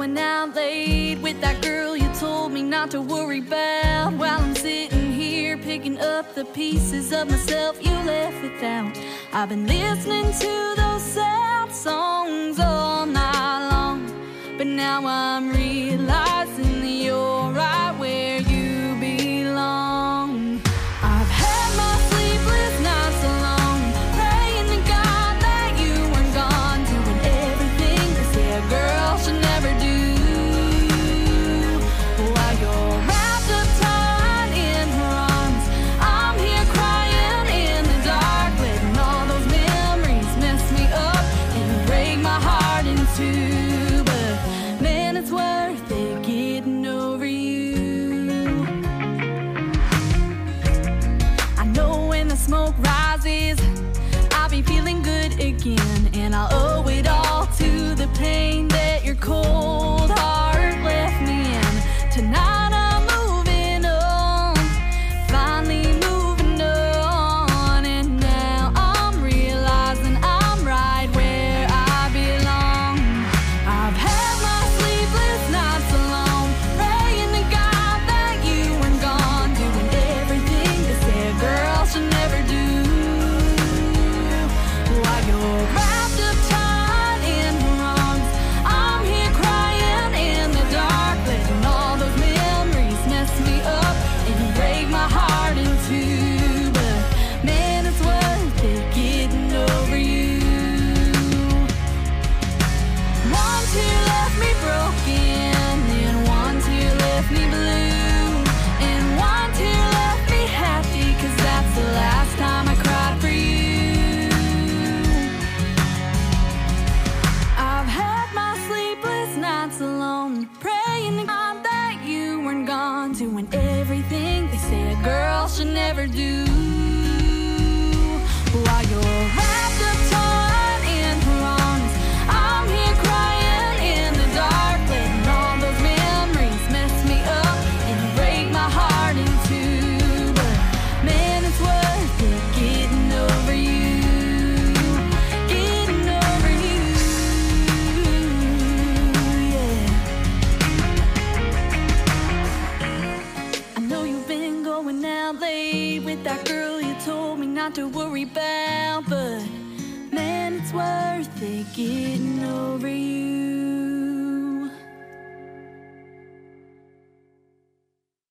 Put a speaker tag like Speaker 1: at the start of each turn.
Speaker 1: going out late with that girl you told me not to worry about, while I'm sitting here picking up the pieces of myself you left without. I've been listening to those sad songs all night long, but now I'm realizing that you're right where you belong. I've had my sleepless nights alone, praying to God that you weren't gone, doing everything they say a girl should never do. While you're wrapped up tight in her arms, I'm here crying in the dark, letting all those memories mess me up and break my heart in two. But man, it's worth it getting over you. I know when the smoke rises, I'll be feeling good again, and I'll owe it all to the pain that your cold heart left me in. Tonight I'm moving on, finally moving on, and now I'm realizing I'm right where I belong. I've had my sleepless nights alone, praying to God that you weren't gone, doing everything they say a girl should never do. While you're wrapped up tight in her arms, I'm here crying in the dark, letting all those memories mess me up and break my heart in two. But man, it's worth it getting over you. One tear left me broken, and one tear left me blue, and one tear left me happy, 'cause that's the last time I cried for you. I've had my sleepless nights alone, praying to God that you weren't gone, doing everything they say a girl should never do. While you're wrapped up tight in her arms, I'm here crying in the dark, letting all those memories mess me up and break my heart in two. But man, it's worth it getting over you, getting over you, yeah. I know you've been going out late with that girl you told me not to worry about, but man, it's worth it getting over you.